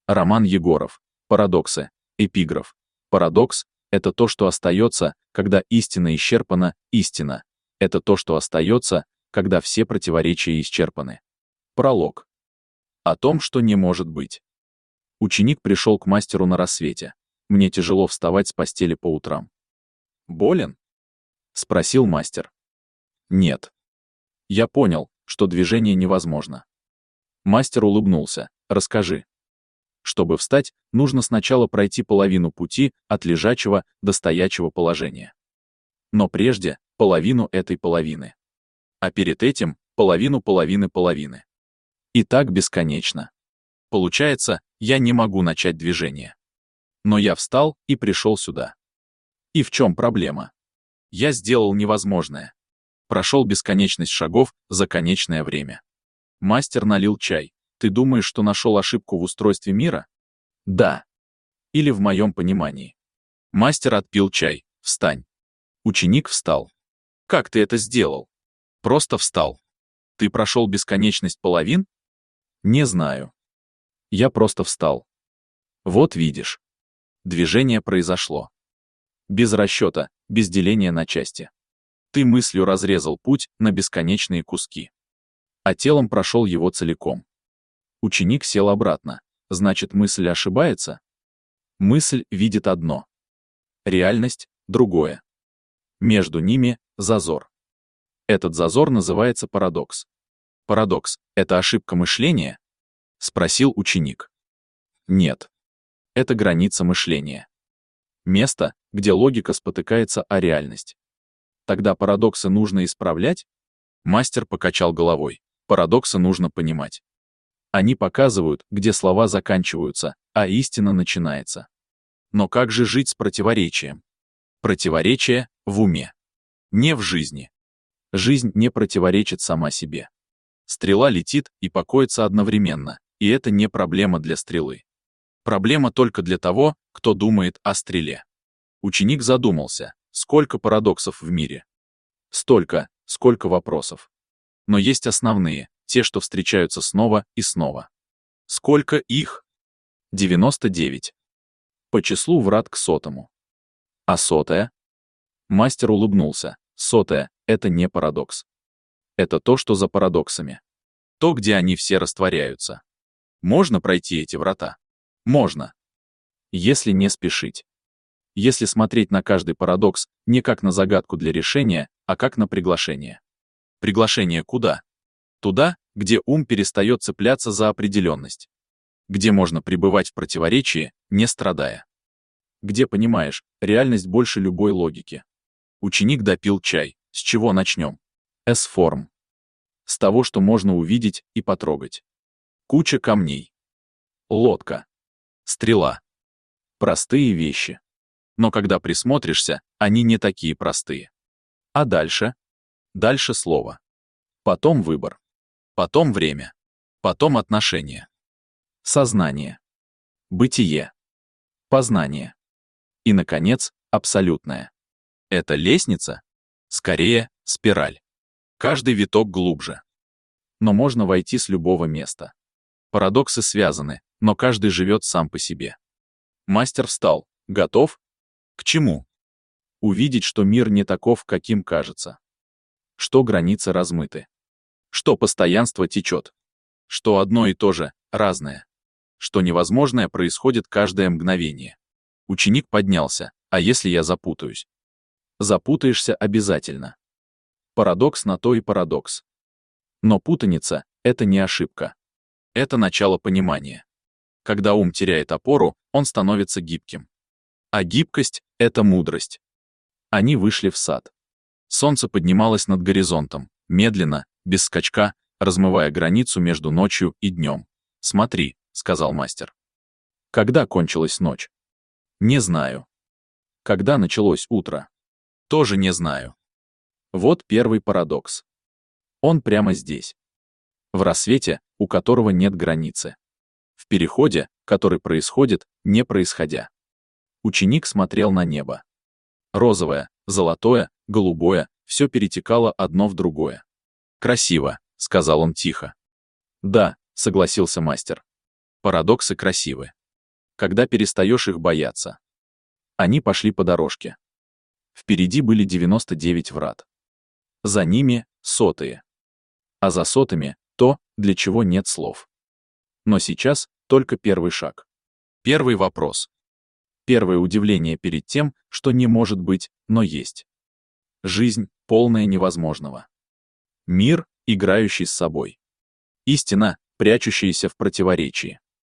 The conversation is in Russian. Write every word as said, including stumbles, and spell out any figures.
Роман Егоров. Парадоксы. Эпиграф. Парадокс — это то, что остается, когда истина исчерпана, истина — это то, что остается, когда все противоречия исчерпаны. Пролог. О том, что не может быть. Ученик пришел к мастеру на рассвете. Мне тяжело вставать с постели по утрам. «Болен?» — спросил мастер. «Нет». Я понял, что движение невозможно. Мастер улыбнулся. «Расскажи». Чтобы встать, нужно сначала пройти половину пути от лежачего до стоячего положения. Но прежде половину этой половины. А перед этим половину половины половины. И так бесконечно. Получается, я не могу начать движение. Но я встал и пришел сюда. И в чем проблема? Я сделал невозможное. Прошел бесконечность шагов за конечное время. Мастер налил чай. Ты думаешь, что нашел ошибку в устройстве мира? Да. Или в моем понимании. Мастер отпил чай. Встань. Ученик встал. Как ты это сделал? Просто встал. Ты прошел бесконечность половин? Не знаю. Я просто встал. Вот видишь. Движение произошло. Без расчета, без деления на части. Ты мыслью разрезал путь на бесконечные куски. А телом прошел его целиком. Ученик сел обратно. Значит, мысль ошибается? Мысль видит одно. Реальность — другое. Между ними — зазор. Этот зазор называется парадокс. Парадокс — это ошибка мышления? Спросил ученик. Нет. Это граница мышления. Место, где логика спотыкается о реальность. Тогда парадоксы нужно исправлять? Мастер покачал головой. Парадоксы нужно понимать. Они показывают, где слова заканчиваются, а истина начинается. Но как же жить с противоречием? Противоречие в уме. Не в жизни. Жизнь не противоречит сама себе. Стрела летит и покоится одновременно, и это не проблема для стрелы. Проблема только для того, кто думает о стреле. Ученик задумался, сколько парадоксов в мире. Столько, сколько вопросов. Но есть основные, те, что встречаются снова и снова. Сколько их? девяносто девять. По числу врат к сотому. А сотая? Мастер улыбнулся. Сотая — это не парадокс. Это то, что за парадоксами. То, где они все растворяются. Можно пройти эти врата? Можно. Если не спешить. Если смотреть на каждый парадокс не как на загадку для решения, а как на приглашение. Приглашение куда? Туда, где ум перестает цепляться за определенность. Где можно пребывать в противоречии, не страдая. Где понимаешь, реальность больше любой логики. Ученик допил чай. С чего начнем? С-форм. С того, что можно увидеть и потрогать. Куча камней. Лодка. Стрела. Простые вещи. Но когда присмотришься, они не такие простые. А дальше? Дальше слово. Потом выбор. Потом время. Потом отношения. Сознание. Бытие. Познание. И, наконец, абсолютное. Это лестница? Скорее, спираль. Каждый виток глубже. Но можно войти с любого места. Парадоксы связаны, но каждый живет сам по себе. Мастер встал. Готов? К чему? Увидеть, что мир не таков, каким кажется. Что границы размыты. Что постоянство течет. Что одно и то же, разное. Что невозможное происходит каждое мгновение. Ученик поднялся. А если я запутаюсь? Запутаешься обязательно. Парадокс на то и парадокс. Но путаница — это не ошибка. Это начало понимания. Когда ум теряет опору, он становится гибким. А гибкость — это мудрость. Они вышли в сад. Солнце поднималось над горизонтом, медленно, без скачка, размывая границу между ночью и днем. «Смотри», — сказал мастер. Когда кончилась ночь? Не знаю. Когда началось утро? Тоже не знаю. Вот первый парадокс. Он прямо здесь. В рассвете, у которого нет границы. В переходе, который происходит, не происходя. Ученик смотрел на небо. Розовое, золотое, голубое, все перетекало одно в другое. «Красиво», — сказал он тихо. «Да», — согласился мастер. Парадоксы красивы, когда перестаешь их бояться. Они пошли по дорожке. Впереди были девяносто девять врат. За ними — сотые. А за сотыми — то, для чего нет слов. Но сейчас только первый шаг. Первый вопрос. Первое удивление перед тем, что не может быть, но есть. Жизнь, полная невозможного. Мир, играющий с собой. Истина, прячущаяся в противоречии.